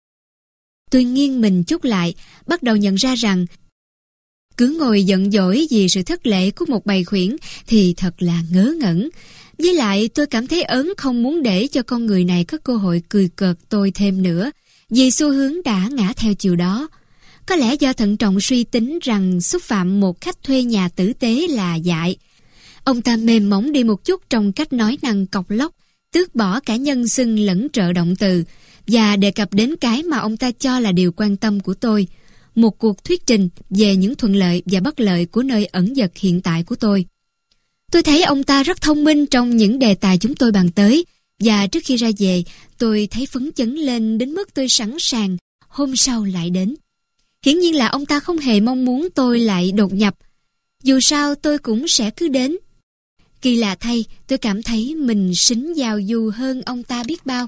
Tôi nghiêng mình chúc lại, bắt đầu nhận ra rằng cứ ngồi giận dỗi vì sự thất lễ của một bầy khuyển thì thật là ngớ ngẩn. Với lại tôi cảm thấy ớn không muốn để cho con người này có cơ hội cười cợt tôi thêm nữa, vì xu hướng đã ngã theo chiều đó. Có lẽ do thận trọng suy tính rằng xúc phạm một khách thuê nhà tử tế là dại. Ông ta mềm mỏng đi một chút trong cách nói năng cọc lóc, tước bỏ cả nhân xưng lẫn trợ động từ, và đề cập đến cái mà ông ta cho là điều quan tâm của tôi, một cuộc thuyết trình về những thuận lợi và bất lợi của nơi ẩn dật hiện tại của tôi. Tôi thấy ông ta rất thông minh trong những đề tài chúng tôi bàn tới, và trước khi ra về, tôi thấy phấn chấn lên đến mức tôi sẵn sàng hôm sau lại đến. Hiển nhiên là ông ta không hề mong muốn tôi lại đột nhập. Dù sao tôi cũng sẽ cứ đến. Kỳ lạ thay, tôi cảm thấy mình xính giao du hơn ông ta biết bao.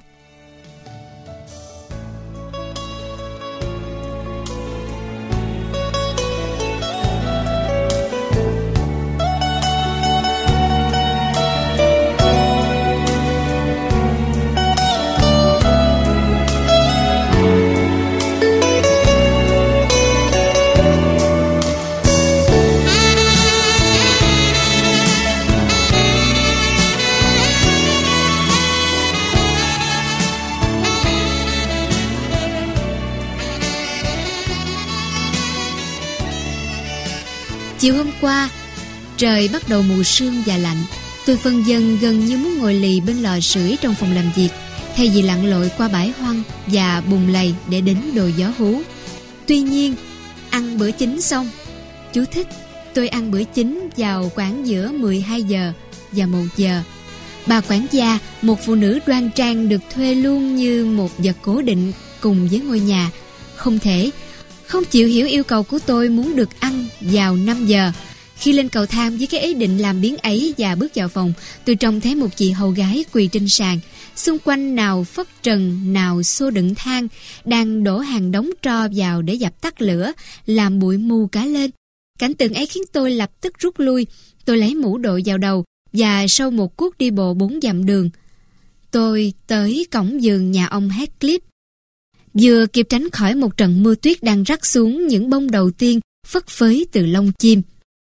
Chiều hôm qua, trời bắt đầu mù sương và lạnh. Tôi phân vân gần như muốn ngồi lì bên lò sưởi trong phòng làm việc, thay vì lặn lội qua bãi hoang và bùn lầy để đến đồi gió hú. Tuy nhiên, ăn bữa chính xong. Chú thích, tôi ăn bữa chính vào khoảng giữa mười hai giờ và một giờ. Bà quản gia, một phụ nữ đoan trang được thuê luôn như một vật cố định cùng với ngôi nhà, không thể Không chịu hiểu yêu cầu của tôi muốn được ăn vào năm giờ. Khi lên cầu thang với cái ý định làm biếng ấy và bước vào phòng, tôi trông thấy một chị hầu gái quỳ trên sàn. Xung quanh nào phất trần, nào xô đựng than, đang đổ hàng đống tro vào để dập tắt lửa, làm bụi mù cả lên. Cảnh tượng ấy khiến tôi lập tức rút lui. Tôi lấy mũ đội vào đầu và sau một cuộc đi bộ bốn dặm đường, tôi tới cổng giường nhà ông Heathcliff. Vừa kịp tránh khỏi một trận mưa tuyết đang rắc xuống những bông đầu tiên phất phới từ lông chim.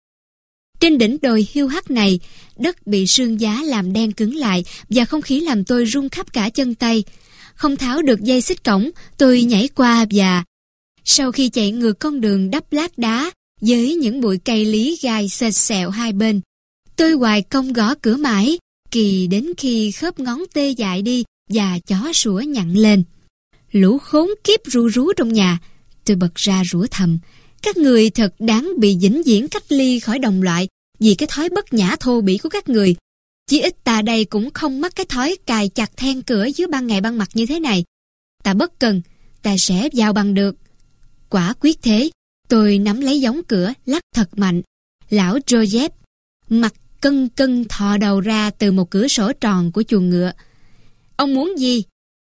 Trên đỉnh đồi hiu hắt này, đất bị sương giá làm đen cứng lại và không khí làm tôi run khắp cả chân tay. Không tháo được dây xích cổng, tôi nhảy qua và sau khi chạy ngược con đường đắp lát đá với những bụi cây lý gai xệt xẹo hai bên, tôi hoài công gõ cửa mãi, kỳ đến khi khớp ngón tê dại đi và chó sủa nhặn lên. Lũ khốn kiếp ru rú trong nhà, tôi bật ra rủa thầm. Các người thật đáng bị vĩnh viễn cách ly khỏi đồng loại vì cái thói bất nhã thô bỉ của các người. Chỉ ít ta đây cũng không mắc cái thói cài chặt then cửa dưới ban ngày ban mặt như thế này. Ta bất cần, ta sẽ vào bằng được. Quả quyết thế, tôi nắm lấy gióng cửa, lắc thật mạnh. Lão Joseph mặt cân cân thò đầu ra từ một cửa sổ tròn của chuồng ngựa. Ông muốn gì?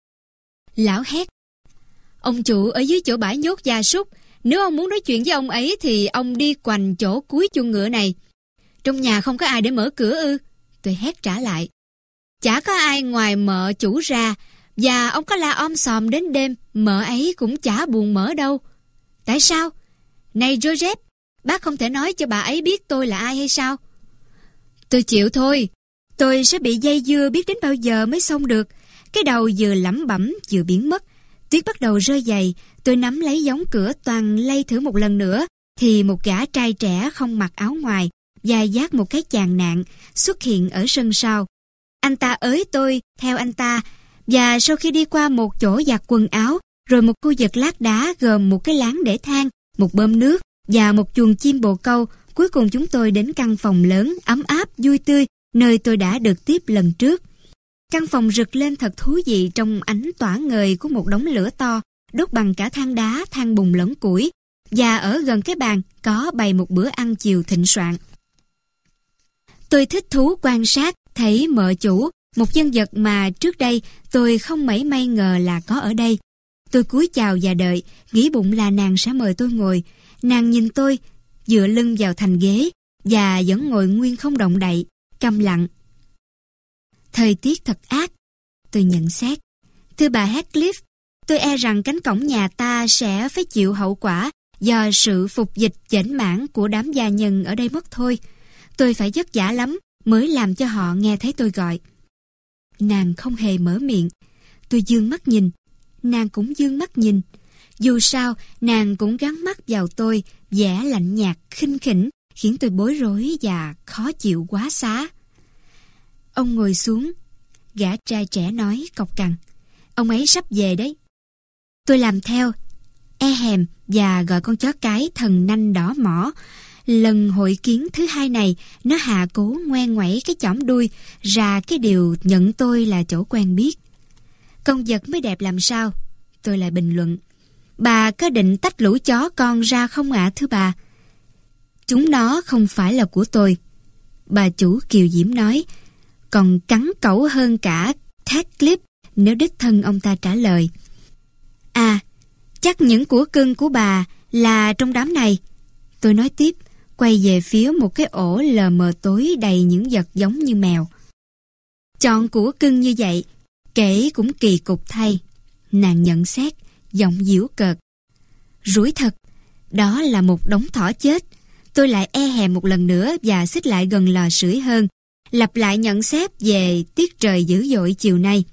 Lão hét. Ông chủ ở dưới chỗ bãi nhốt gia súc. Nếu ông muốn nói chuyện với ông ấy thì ông đi quanh chỗ cuối chuồng ngựa này. Trong nhà không có ai để mở cửa ư? Tôi hét trả lại. Chả có ai ngoài mợ chủ ra, và ông có la om sòm đến đêm, mợ ấy cũng chả buồn mở đâu. Tại sao? Này Joseph, bác không thể nói cho bà ấy biết tôi là ai hay sao? Tôi chịu thôi. Tôi sẽ bị dây dưa biết đến bao giờ mới xong được. Cái đầu vừa lẩm bẩm vừa biến mất. Tuyết bắt đầu rơi dày. Tôi nắm lấy gióng cửa toàn lay thử một lần nữa, thì một gã trai trẻ không mặc áo ngoài và vác một cái chàng nạn xuất hiện ở sân sau. Anh ta ới tôi theo anh ta, và sau khi đi qua một chỗ giặt quần áo, rồi một khu vực lát đá gồm một cái láng để than, một bơm nước và một chuồng chim bồ câu, cuối cùng chúng tôi đến căn phòng lớn, ấm áp, vui tươi, nơi tôi đã được tiếp lần trước. Căn phòng rực lên thật thú vị trong ánh tỏa ngời của một đống lửa to, đốt bằng cả than đá, than bùn lẫn củi, và ở gần cái bàn có bày một bữa ăn chiều thịnh soạn. Tôi thích thú quan sát, thấy mợ chủ, một nhân vật mà trước đây tôi không mảy may ngờ là có ở đây. Tôi cúi chào và đợi, nghĩ bụng là nàng sẽ mời tôi ngồi. Nàng nhìn tôi, dựa lưng vào thành ghế, và vẫn ngồi nguyên không động đậy, câm lặng. Thời tiết thật ác, tôi nhận xét. Thưa bà Heathcliff, tôi e rằng cánh cổng nhà ta sẽ phải chịu hậu quả do sự phục dịch chểnh mãn của đám gia nhân ở đây mất thôi. Tôi phải vất vả lắm mới làm cho họ nghe thấy tôi gọi. Nàng không hề mở miệng. Tôi dương mắt nhìn, nàng cũng dương mắt nhìn. Dù sao, nàng cũng gắn mắt vào tôi, vẻ lạnh nhạt, khinh khỉnh, khiến tôi bối rối và khó chịu quá xá. Ông ngồi xuống, gã trai trẻ nói cộc cằn. Ông ấy sắp về đấy. Tôi làm theo, e hèm và gọi con chó cái thần nanh đỏ mỏ. Lần hội kiến thứ hai này, nó hạ cố ngoe ngoẩy cái chỏm đuôi ra cái điều nhận tôi là chỗ quen biết. Con vật mới đẹp làm sao? Tôi lại bình luận. Bà có định tách lũ chó con ra không ạ thưa bà? Chúng nó không phải là của tôi, bà chủ kiều diễm nói, còn cắn cẩu hơn cả Heathcliff nếu đích thân ông ta trả lời. À, chắc những của cưng của bà là trong đám này, tôi nói tiếp, quay về phía một cái ổ lờ mờ tối đầy những vật giống như mèo. Chọn của cưng như vậy, kể cũng kỳ cục thay, nàng nhận xét, giọng giễu cợt. Rủi thật, đó là một đống thỏ chết. Tôi lại e hèm một lần nữa và xích lại gần lò sưởi hơn, lặp lại nhận xét về tiết trời dữ dội chiều nay.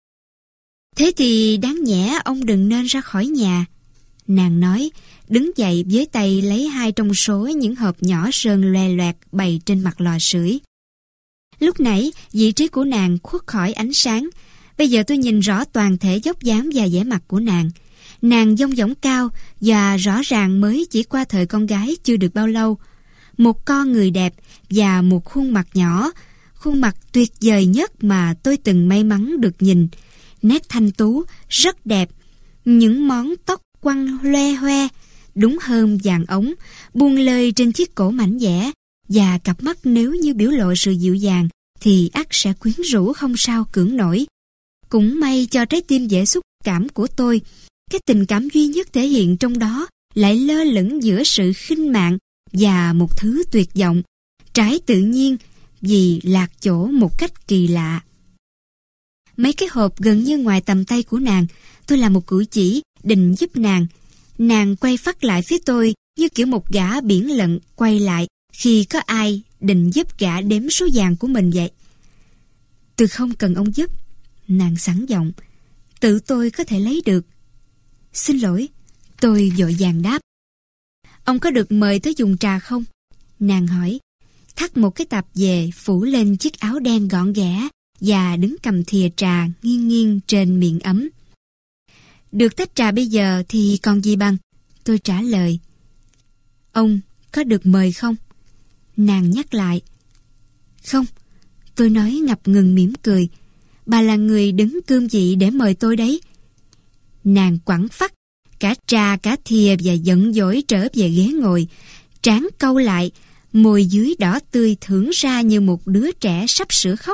Thế thì đáng nhẽ ông đừng nên ra khỏi nhà, nàng nói, đứng dậy với tay lấy hai trong số những hộp nhỏ sơn loè loẹt bày trên mặt lò sưởi. Lúc nãy, vị trí của nàng khuất khỏi ánh sáng. Bây giờ tôi nhìn rõ toàn thể dốc dáng và vẻ mặt của nàng. Nàng dong dỏng cao và rõ ràng mới chỉ qua thời con gái chưa được bao lâu. Một con người đẹp và một khuôn mặt nhỏ, khuôn mặt tuyệt vời nhất mà tôi từng may mắn được nhìn. Nét thanh tú, rất đẹp. Những món tóc quăn loe hoe, đúng hơn vàng ống, buông lơi trên chiếc cổ mảnh dẻ, và cặp mắt nếu như biểu lộ sự dịu dàng thì ắt sẽ quyến rũ không sao cưỡng nổi. Cũng may cho trái tim dễ xúc cảm của tôi, cái tình cảm duy nhất thể hiện trong đó lại lơ lửng giữa sự khinh mạn và một thứ tuyệt vọng, trái tự nhiên vì lạc chỗ một cách kỳ lạ. Mấy cái hộp gần như ngoài tầm tay của nàng, tôi làm một cử chỉ định giúp nàng. Nàng quay phắt lại phía tôi như kiểu một gã biển lận quay lại khi có ai định giúp gã đếm số vàng của mình vậy. Tôi không cần ông giúp, nàng sẵn giọng, tự tôi có thể lấy được. Xin lỗi, tôi vội vàng đáp. Ông có được mời tới dùng trà không? Nàng hỏi, thắt một cái tạp dề phủ lên chiếc áo đen gọn ghẽ và đứng cầm thìa trà nghiêng nghiêng trên miệng ấm. Được tách trà bây giờ thì còn gì bằng, tôi trả lời. Ông có được mời không? Nàng nhắc lại. Không, tôi nói ngập ngừng mỉm cười. Bà là người đứng cương vị để mời tôi đấy. Nàng quẳng phắt cả trà cả thìa và giận dỗi trở về ghế ngồi, trán cau lại, môi dưới đỏ tươi thưởng ra như một đứa trẻ sắp sửa khóc.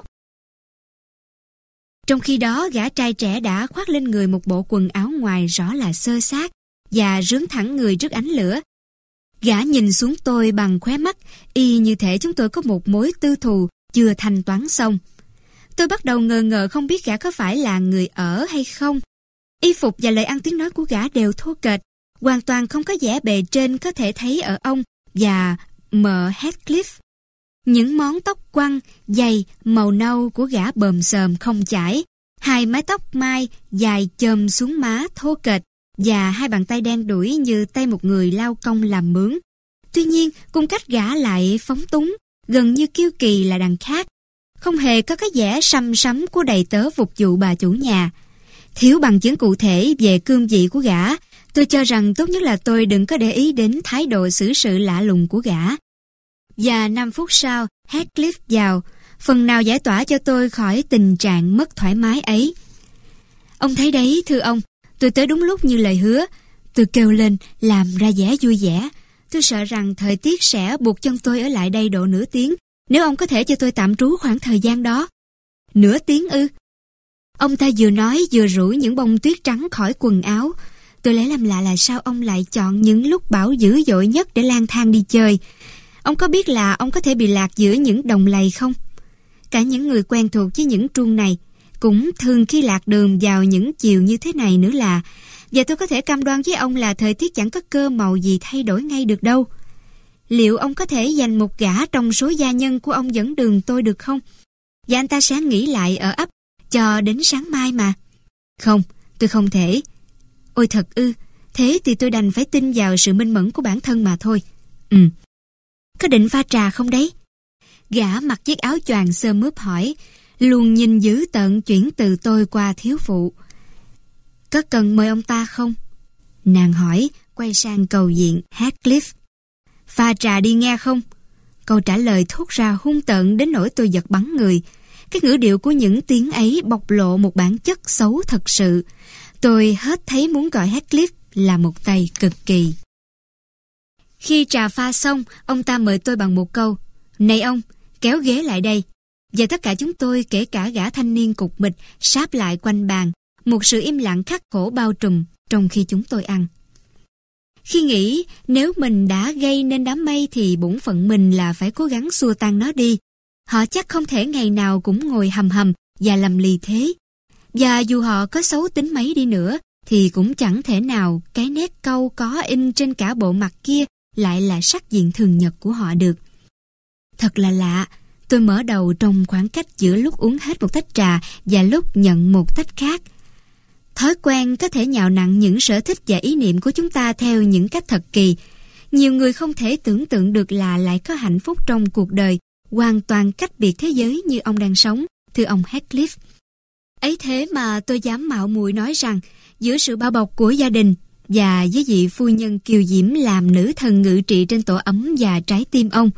Trong khi đó, gã trai trẻ đã khoác lên người một bộ quần áo ngoài rõ là xơ xác và rướn thẳng người trước ánh lửa. Gã nhìn xuống tôi bằng khóe mắt, y như thể chúng tôi có một mối tư thù chưa thanh toán xong. Tôi bắt đầu ngờ ngợ không biết gã có phải là người ở hay không. Y phục và lời ăn tiếng nói của gã đều thô kệch, hoàn toàn không có vẻ bề trên có thể thấy ở ông và mợ Heathcliff. Những món tóc quăn, dày, màu nâu của gã bờm xờm không chải, hai mái tóc mai dài chòm xuống má thô kệch và hai bàn tay đen đủi như tay một người lao công làm mướn. Tuy nhiên, cung cách gã lại phóng túng, gần như kiêu kỳ là đằng khác, không hề có cái vẻ săm sắm của đầy tớ phục vụ bà chủ nhà. Thiếu bằng chứng cụ thể về cương vị của gã, tôi cho rằng tốt nhất là tôi đừng có để ý đến thái độ xử sự lạ lùng của gã. Và năm phút sau, Heathcliff vào, phần nào giải tỏa cho tôi khỏi tình trạng mất thoải mái ấy. Ông thấy đấy, thưa ông, tôi tới đúng lúc như lời hứa. Tôi kêu lên, làm ra vẻ vui vẻ. Tôi sợ rằng thời tiết sẽ buộc chân tôi ở lại đây độ nửa tiếng, nếu ông có thể cho tôi tạm trú khoảng thời gian đó. Nửa tiếng ư? Ông ta vừa nói vừa rủi những bông tuyết trắng khỏi quần áo. Tôi lấy làm lạ là sao ông lại chọn những lúc bão dữ dội nhất để lang thang đi chơi. Ông có biết là ông có thể bị lạc giữa những đồng lầy không? Cả những người quen thuộc với những truông này cũng thường khi lạc đường vào những chiều như thế này nữa là. Và tôi có thể cam đoan với ông là thời tiết chẳng có cơ màu gì thay đổi ngay được đâu. Liệu ông có thể dành một gã trong số gia nhân của ông dẫn đường tôi được không? Và anh ta sẽ nghỉ lại ở ấp cho đến sáng mai mà. Không, tôi không thể. Ôi thật ư, thế thì tôi đành phải tin vào sự minh mẫn của bản thân mà thôi. Ừ. Có định pha trà không đấy? Gã mặc chiếc áo choàng sơ mướp hỏi, luôn nhìn dữ tợn chuyển từ tôi qua thiếu phụ. Có cần mời ông ta không? Nàng hỏi, quay sang cầu diện Heathcliff. Pha trà đi nghe không? Câu trả lời thốt ra hung tợn đến nỗi tôi giật bắn người. Cái ngữ điệu của những tiếng ấy bộc lộ một bản chất xấu thật sự. Tôi hết thấy muốn gọi Heathcliff là một tay cực kỳ. Khi trà pha xong, ông ta mời tôi bằng một câu, này ông, kéo ghế lại đây. Và tất cả chúng tôi, kể cả gã thanh niên cục mịch, sáp lại quanh bàn. Một sự im lặng khắc khổ bao trùm trong khi chúng tôi ăn. Khi nghĩ nếu mình đã gây nên đám mây thì bổn phận mình là phải cố gắng xua tan nó đi. Họ chắc không thể ngày nào cũng ngồi hầm hầm và lầm lì thế. Và dù họ có xấu tính mấy đi nữa thì cũng chẳng thể nào cái nét câu có in trên cả bộ mặt kia lại là sắc diện thường nhật của họ được. Thật là lạ, tôi mở đầu trong khoảng cách giữa lúc uống hết một tách trà và lúc nhận một tách khác. Thói quen có thể nhào nặn những sở thích và ý niệm của chúng ta theo những cách thật kỳ. Nhiều người không thể tưởng tượng được là lại có hạnh phúc trong cuộc đời hoàn toàn cách biệt thế giới như ông đang sống, thưa ông Heathcliff. Ấy thế mà tôi dám mạo muội nói rằng giữa sự bao bọc của gia đình và với vị phu nhân kiều diễm làm nữ thần ngự trị trên tổ ấm và trái tim ông.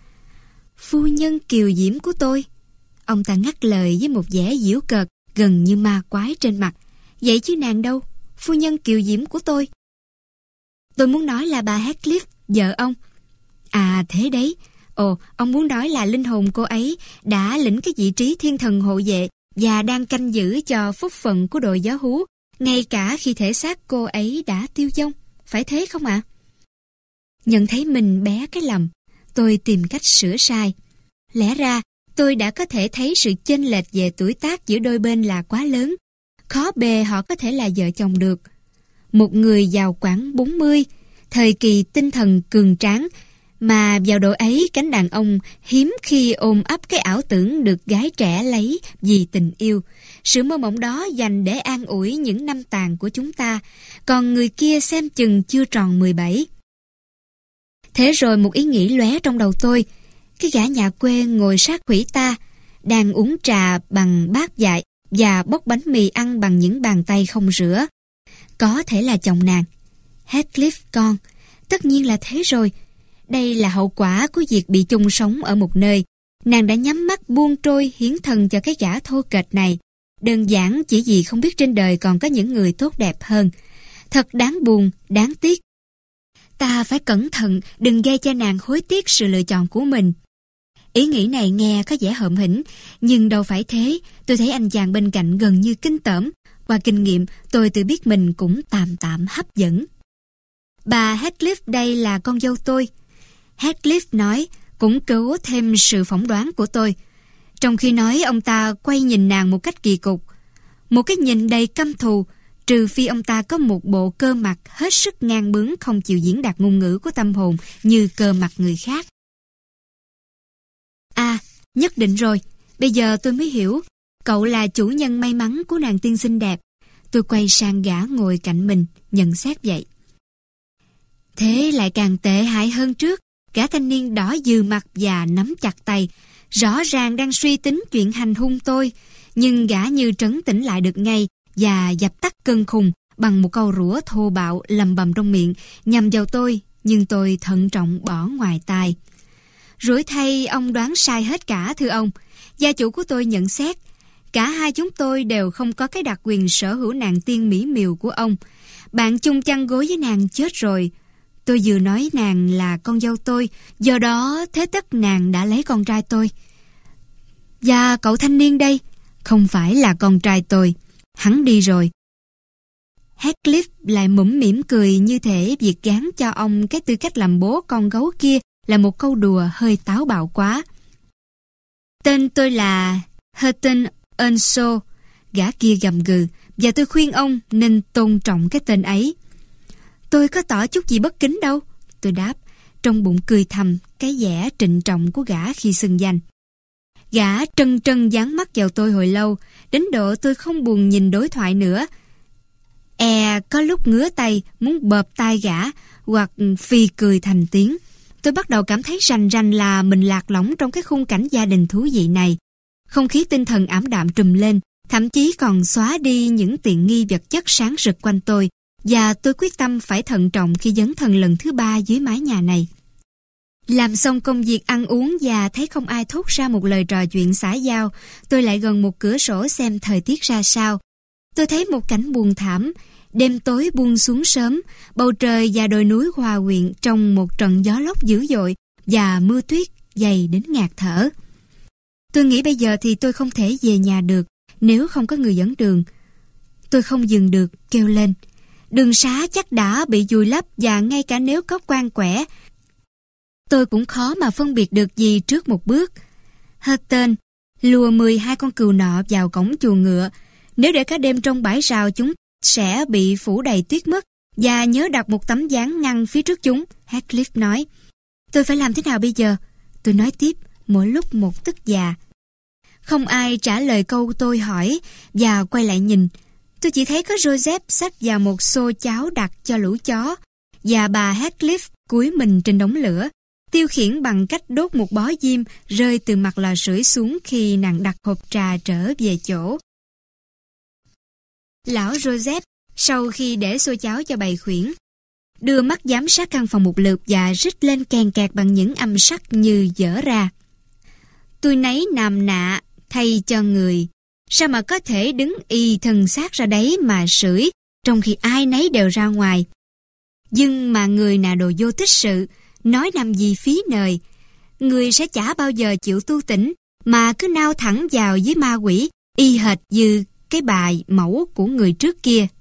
Phu nhân kiều diễm của tôi? Ông ta ngắt lời với một vẻ giễu cợt gần như ma quái trên mặt. Vậy chứ nàng đâu, phu nhân kiều diễm của tôi? Tôi muốn nói là bà Heathcliff, vợ ông. À thế đấy. Ồ, ông muốn nói là linh hồn cô ấy đã lĩnh cái vị trí thiên thần hộ vệ và đang canh giữ cho phúc phận của đội gió hú, ngay cả khi thể xác cô ấy đã tiêu vong. Phải thế không ạ? À? Nhận thấy mình bé cái lầm, tôi tìm cách sửa sai. Lẽ ra, tôi đã có thể thấy sự chênh lệch về tuổi tác giữa đôi bên là quá lớn. Khó bề họ có thể là vợ chồng được. Một người vào khoảng bốn mươi, thời kỳ tinh thần cường tráng, mà vào độ ấy cánh đàn ông hiếm khi ôm ấp cái ảo tưởng được gái trẻ lấy vì tình yêu. Sự mơ mộng đó dành để an ủi những năm tàn của chúng ta, còn người kia xem chừng chưa tròn mười bảy. Thế rồi một ý nghĩ lóe trong đầu tôi. Cái gã nhà quê ngồi sát khủy ta, đang uống trà bằng bát dại và bóc bánh mì ăn bằng những bàn tay không rửa. Có thể là chồng nàng. Heathcliff con, tất nhiên là thế rồi. Đây là hậu quả của việc bị chung sống ở một nơi. Nàng đã nhắm mắt buông trôi hiến thân cho cái gã thô kệch này. Đơn giản chỉ vì không biết trên đời còn có những người tốt đẹp hơn. Thật đáng buồn, đáng tiếc. Ta phải cẩn thận, đừng gây cho nàng hối tiếc sự lựa chọn của mình. Ý nghĩ này nghe có vẻ hợm hĩnh, nhưng đâu phải thế. Tôi thấy anh chàng bên cạnh gần như kinh tởm. Qua kinh nghiệm, tôi tự biết mình cũng tạm tạm hấp dẫn. Bà Heathcliff đây là con dâu tôi. Heathcliff nói, cũng cứu thêm sự phỏng đoán của tôi. Trong khi nói, ông ta quay nhìn nàng một cách kỳ cục, một cái nhìn đầy căm thù, trừ phi ông ta có một bộ cơ mặt hết sức ngang bướng, không chịu diễn đạt ngôn ngữ của tâm hồn như cơ mặt người khác. À, nhất định rồi, bây giờ tôi mới hiểu, cậu là chủ nhân may mắn của nàng tiên xinh đẹp. Tôi quay sang gã ngồi cạnh mình, nhận xét vậy. Thế lại càng tệ hại hơn trước. Gã thanh niên đỏ dừ mặt và nắm chặt tay, rõ ràng đang suy tính chuyện hành hung tôi, nhưng gã như trấn tĩnh lại được ngay và dập tắt cơn khùng bằng một câu rủa thô bạo lầm bầm trong miệng nhằm vào tôi, nhưng tôi thận trọng bỏ ngoài tai. Rủi thay, ông đoán sai hết cả, thưa ông. Gia chủ của tôi nhận xét, cả hai chúng tôi đều không có cái đặc quyền sở hữu nàng tiên mỹ miều của ông. Bạn chung chăn gối với nàng chết rồi. Tôi vừa nói nàng là con dâu tôi, do đó thế tất nàng đã lấy con trai tôi. Và cậu thanh niên đây, không phải là con trai tôi. Hắn đi rồi. Heathcliff lại mũm mỉm cười, như thể việc gán cho ông cái tư cách làm bố con gấu kia là một câu đùa hơi táo bạo quá. Tên tôi là Hutton Earnshaw, gã kia gầm gừ, và tôi khuyên ông nên tôn trọng cái tên ấy. Tôi có tỏ chút gì bất kính đâu, tôi đáp, trong bụng cười thầm cái vẻ trịnh trọng của gã khi xưng danh. Gã trân trân dán mắt vào tôi hồi lâu, đến độ tôi không buồn nhìn đối thoại nữa. E có lúc ngứa tay muốn bợp tai gã, hoặc phì cười thành tiếng. Tôi bắt đầu cảm thấy rành rành là mình lạc lõng trong cái khung cảnh gia đình thú vị này. Không khí tinh thần ảm đạm trùm lên, thậm chí còn xóa đi những tiện nghi vật chất sáng rực quanh tôi, và tôi quyết tâm phải thận trọng khi dấn thân lần thứ ba dưới mái nhà này. Làm xong công việc ăn uống và thấy không ai thốt ra một lời trò chuyện xã giao, tôi lại gần một cửa sổ xem thời tiết ra sao. Tôi thấy một cảnh buồn thảm, đêm tối buông xuống sớm, bầu trời và đồi núi hòa quyện trong một trận gió lốc dữ dội và mưa tuyết dày đến ngạt thở. Tôi nghĩ bây giờ thì tôi không thể về nhà được nếu không có người dẫn đường. Tôi không dừng được, kêu lên. Đường xá chắc đã bị vùi lấp, và ngay cả nếu có quan quẻ, tôi cũng khó mà phân biệt được gì trước một bước. Hutton lùa mười hai con cừu nọ vào cổng chuồng ngựa. Nếu để cả đêm trong bãi rào, chúng sẽ bị phủ đầy tuyết mất, và nhớ đặt một tấm dáng ngăn phía trước chúng, Heathcliff nói. Tôi phải làm thế nào bây giờ? Tôi nói tiếp, mỗi lúc một tức già. Không ai trả lời câu tôi hỏi, và quay lại nhìn. Tôi chỉ thấy có Joseph xách vào một xô cháo đặt cho lũ chó, và bà Heathcliff cúi mình trên đống lửa, tiêu khiển bằng cách đốt một bó diêm rơi từ mặt lò sưởi xuống khi nàng đặt hộp trà trở về chỗ. Lão Joseph, sau khi để xô cháo cho bầy khuyển, đưa mắt giám sát căn phòng một lượt và rít lên kèn kẹt bằng những âm sắc như dở ra. Tôi nấy nằm nạ thay cho người, sao mà có thể đứng y thân xác ra đấy mà sưởi, trong khi ai nấy đều ra ngoài. Nhưng mà người nào đồ vô tích sự, nói làm gì phí nời. Người sẽ chả bao giờ chịu tu tỉnh, mà cứ nao thẳng vào với ma quỷ, y hệt như cái bài mẫu của người trước kia.